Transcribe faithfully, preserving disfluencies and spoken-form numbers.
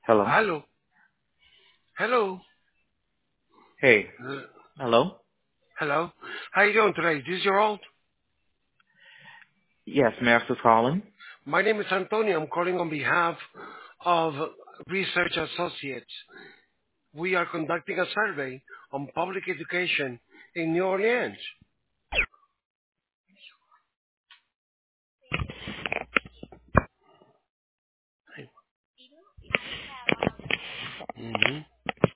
Hello. Hello. Hello. Hey. Uh, Hello? Hello. How you doing today? This is your old. Yes, Master's calling. My name is Antonio. I'm calling on behalf of Research Associates. We are conducting a survey on public education in New Orleans. hmm